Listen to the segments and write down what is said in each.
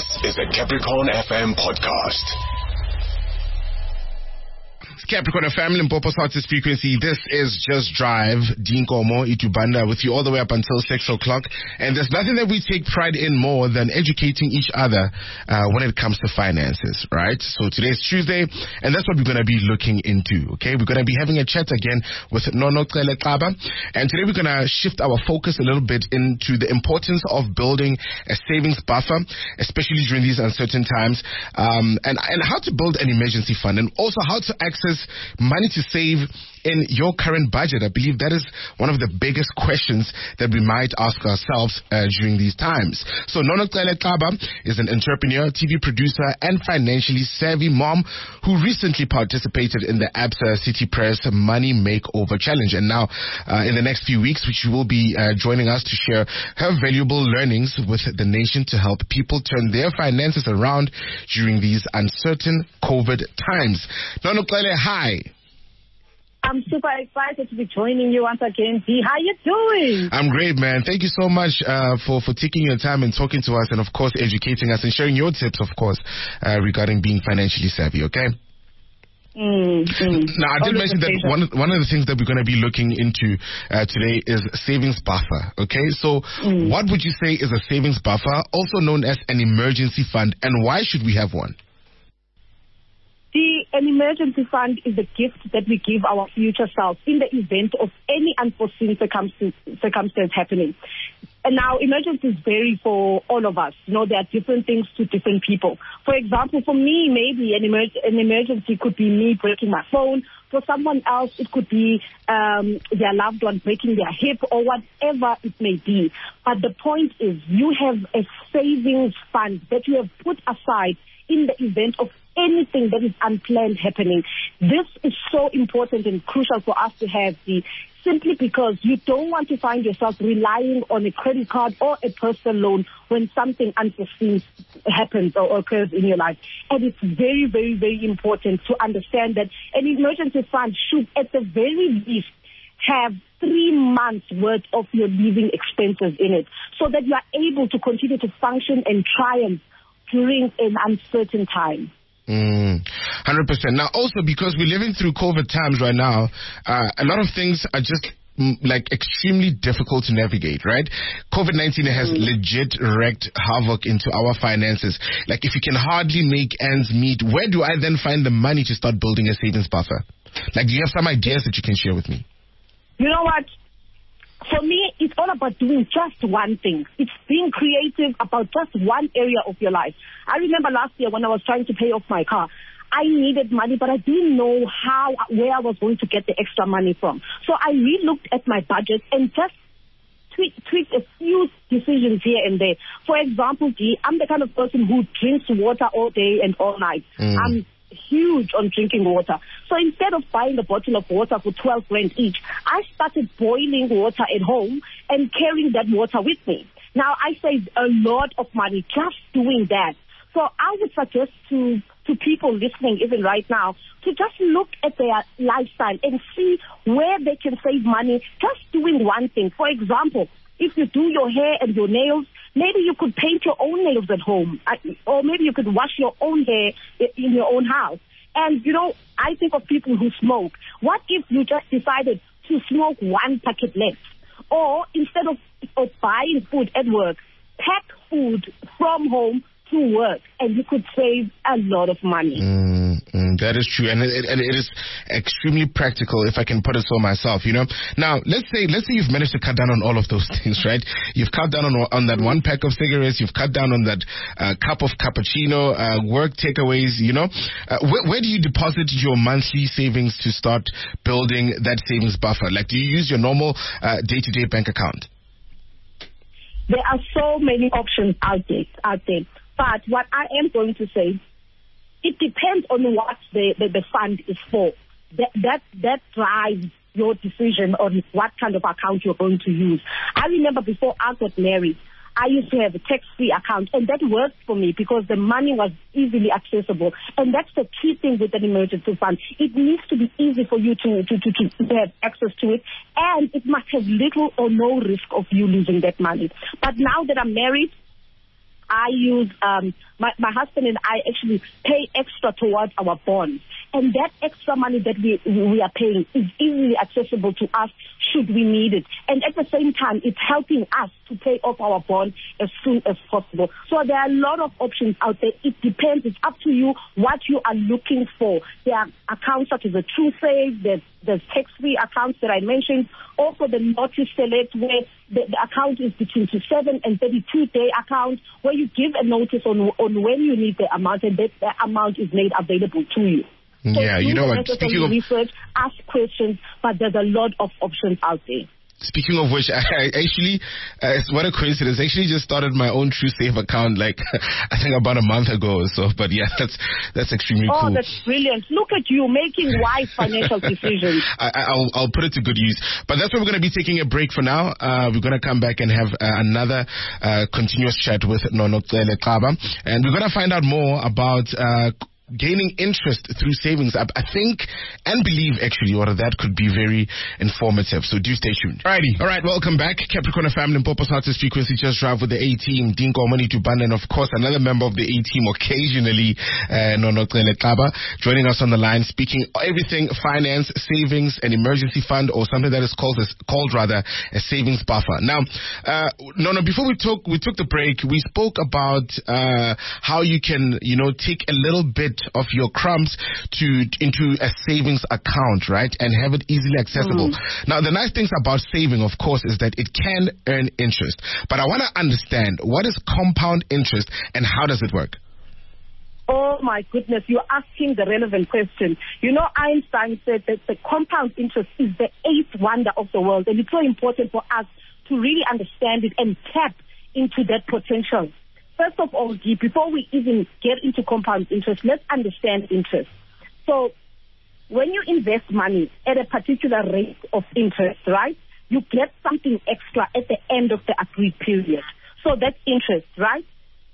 This is the Capricorn FM podcast. Capricorn FM, Limpopo's hottest frequency. This is Just Drive. Dean Komo, Itubanda, with you all the way up until 6 o'clock. And there's nothing that we take pride in more than educating each other when it comes to finances, right? So today's Tuesday, and that's what we're going to be looking into, okay? We're going to be having a chat again with Nono Kaba. And today we're going to shift our focus a little bit into the importance of building a savings buffer, especially during these uncertain times, and how to build an emergency fund, and also how to access money to save in your current budget. I believe that is one of the biggest questions that we might ask ourselves during these times. So Nono Kaba is an entrepreneur, TV producer, and financially savvy mom who recently participated in the ABSA City Press Money Makeover Challenge. And now, in the next few weeks, she will be joining us to share her valuable learnings with the nation to help people turn their finances around during these uncertain COVID times. Nono Kaba, hi. I'm super excited to be joining you once again. Dee, how you doing? I'm great, man. Thank you so much for taking your time and talking to us, and of course educating us and sharing your tips, of course, regarding being financially savvy, okay? Now, I did mention that one of the things that we're going to be looking into today is savings buffer, okay? So what would you say is a savings buffer, also known as an emergency fund, and why should we have one? An emergency fund is a gift that we give our future selves in the event of any unforeseen circumstance happening. And now, emergencies vary for all of us. You know, there are different things to different people. For example, for me, maybe an emergency could be me breaking my phone. For someone else, it could be their loved one breaking their hip or whatever it may be. But the point is, you have a savings fund that you have put aside in the event of anything that is unplanned happening. This is so important and crucial for us to have, simply because you don't want to find yourself relying on a credit card or a personal loan when something unforeseen happens or occurs in your life. And it's very, very, very important to understand that an emergency fund should at the very least have 3 months worth of your living expenses in it, so that you are able to continue to function and triumph during an uncertain time. 100%. Now, also because we're living through COVID times right now, a lot of things are just like extremely difficult to navigate, right? COVID-19 has legit wreaked havoc into our finances. Like, if you can hardly make ends meet, where do I then find the money to start building a savings buffer? Like, do you have some ideas that you can share with me? You know what? For me, it's all about doing just one thing. It's being creative about just one area of your life. I remember last year when I was trying to pay off my car, I needed money, but I didn't know where I was going to get the extra money from. So I re-looked at my budget and just tweaked a few decisions here and there. For example, I'm the kind of person who drinks water all day and all night. I'm huge on drinking water. So instead of buying a bottle of water for 12 rand each, I started boiling water at home and carrying that water with me. Now, I saved a lot of money just doing that. So I would suggest to people listening even right now to just look at their lifestyle and see where they can save money just doing one thing. For example, if you do your hair and your nails, maybe you could paint your own nails at home, or maybe you could wash your own hair in your own house. And, you know, I think of people who smoke. What if you just decided to smoke one packet less? Or instead of buying food at work, pack food from home to work, and you could save a lot of money. That is true, and it is extremely practical, if I can put it so myself, you know. Now, let's say you've managed to cut down on all of those things, right? You've cut down on that one pack of cigarettes, you've cut down on that cup of cappuccino, work takeaways, you know. Where do you deposit your monthly savings to start building that savings buffer? Like, do you use your normal day-to-day bank account? There are so many options out there. But what I am going to say, it depends on what the fund is for. That drives your decision on what kind of account you're going to use. I remember before I got married, I used to have a tax-free account, and that worked for me because the money was easily accessible. And that's the key thing with an emergency fund. It needs to be easy for you to have access to it, and it must have little or no risk of you losing that money. But now that I'm married, I use, my husband and I actually pay extra towards our bonds. And that extra money that we are paying is easily accessible to us should we need it. And at the same time, it's helping us to pay off our bond as soon as possible. So there are a lot of options out there. It depends. It's up to you what you are looking for. There are accounts such as the True Save, there's tax-free accounts that I mentioned, also the Notice Select, where the account is between 7 and 32-day account, where you give a notice on when you need the amount, and that the amount is made available to you. So yeah, you know what? Speaking of research, ask questions, but there's a lot of options out there. Speaking of which, I actually, what a coincidence, I actually just started my own True Save account, like, I think about a month ago or so. But yeah, that's extremely cool. Oh, that's brilliant. Look at you making wise financial decisions. I'll put it to good use. But that's where we're going to be taking a break for now. We're going to come back and have another continuous chat with Nonoxele Xaba. And we're going to find out more about gaining interest through savings. I think and believe actually, or that could be very informative. So do stay tuned. Alrighty. Alright, welcome back. Capricorn family and Popo Artist Frequency Just Drive with the A-Team, Dinko Money to Band, and of course another member of the A-Team occasionally, Nonoxele Xaba, joining us on the line, speaking everything finance, savings, an emergency fund, or something that is called a savings buffer. Now, Nono, before we took the break, we spoke about how you can, take a little bit of your crumbs into a savings account, right, and have it easily accessible. Now, the nice things about saving, of course, is that it can earn interest. But I want to understand, what is compound interest and how does it work? Oh my goodness, you're asking the relevant question. Einstein said that the compound interest is the eighth wonder of the world, and it's so important for us to really understand it and tap into that potential. First of all, before we even get into compound interest, let's understand interest. So when you invest money at a particular rate of interest, right, you get something extra at the end of the agreed period. So that's interest, right?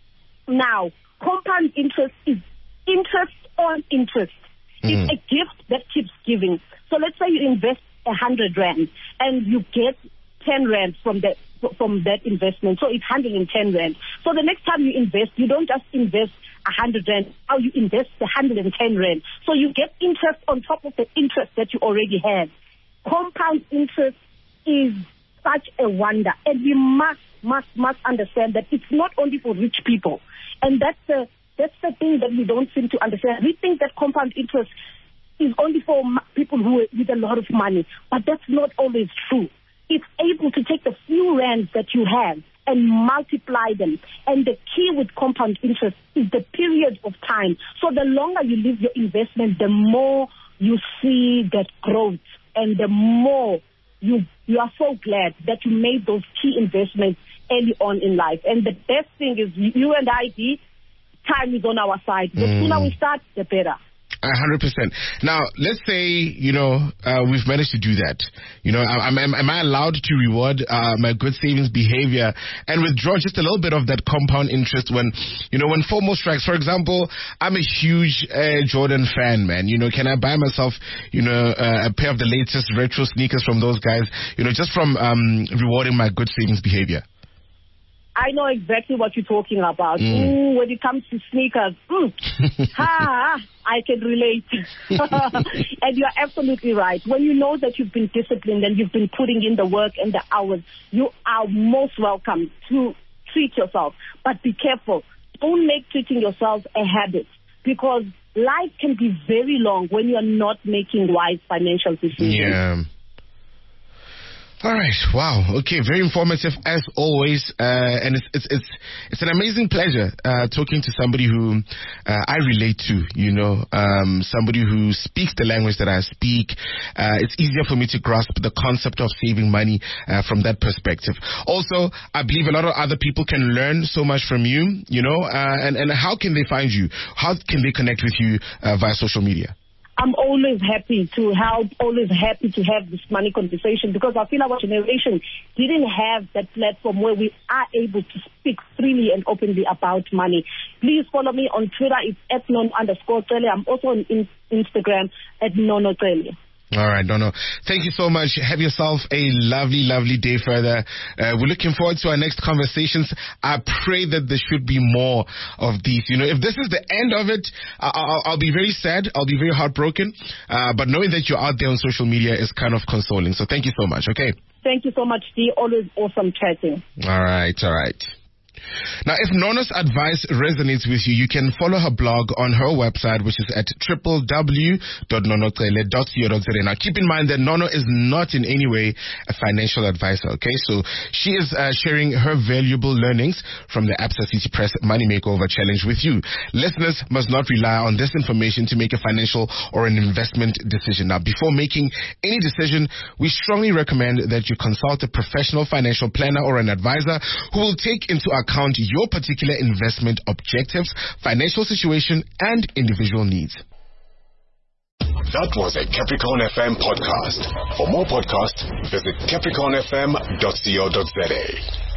Now, compound interest is interest on interest. It's a gift that keeps giving. So let's say you invest 100 Rand and you get 10 Rand from that investment. So it's 110 Rand. So the next time you invest, you don't just invest 100 Rand. Now you invest 110 Rand. So you get interest on top of the interest that you already had. Compound interest is such a wonder. And we must understand that it's not only for rich people. And that's the thing that we don't seem to understand. We think that compound interest is only for people with a lot of money. But that's not always true. It's able to take the few rands that you have and multiply them. And the key with compound interest is the period of time. So the longer you leave your investment, the more you see that growth, and the more you are so glad that you made those key investments early on in life. And the best thing is you and I, time is on our side. The sooner we start, the better. 100%. Now, let's say, we've managed to do that. Am I allowed to reward my good savings behavior and withdraw just a little bit of that compound interest when FOMO strikes? For example, I'm a huge Jordan fan, man. Can I buy myself, a pair of the latest retro sneakers from those guys, just from rewarding my good savings behavior? I know exactly what you're talking about. When it comes to sneakers, I can relate. And you're absolutely right. When you know that you've been disciplined and you've been putting in the work and the hours, you are most welcome to treat yourself. But be careful. Don't make treating yourself a habit, because life can be very long when you're not making wise financial decisions. Yeah. All right. Wow. Okay. Very informative as always. And it's an amazing pleasure, talking to somebody who, I relate to, somebody who speaks the language that I speak. It's easier for me to grasp the concept of saving money, from that perspective. Also, I believe a lot of other people can learn so much from you, and how can they find you? How can they connect with you, via social media? I'm always happy to help, always happy to have this money conversation, because I feel our generation didn't have that platform where we are able to speak freely and openly about money. Please follow me on Twitter. It's @non_Cele. I'm also on Instagram @Nonoxele. All right, Nono. Thank you so much. Have yourself a lovely, lovely day further. We're looking forward to our next conversations. I pray that there should be more of these. You know, if this is the end of it, I'll be very sad. I'll be very heartbroken. But knowing that you're out there on social media is kind of consoling. So thank you so much. Okay. Thank you so much, Dee. Always awesome chatting. All right. Now, if Nono's advice resonates with you, you can follow her blog on her website, which is at www.nonocele.co.za. Now, keep in mind that Nono is not in any way a financial advisor, okay? So she is sharing her valuable learnings from the Absa City Press Money Makeover Challenge with you. Listeners must not rely on this information to make a financial or an investment decision. Now, before making any decision, we strongly recommend that you consult a professional financial planner or an advisor who will take into account your particular investment objectives, financial situation, and individual needs. That was a Capricorn FM podcast. For more podcasts, visit capricornfm.co.za.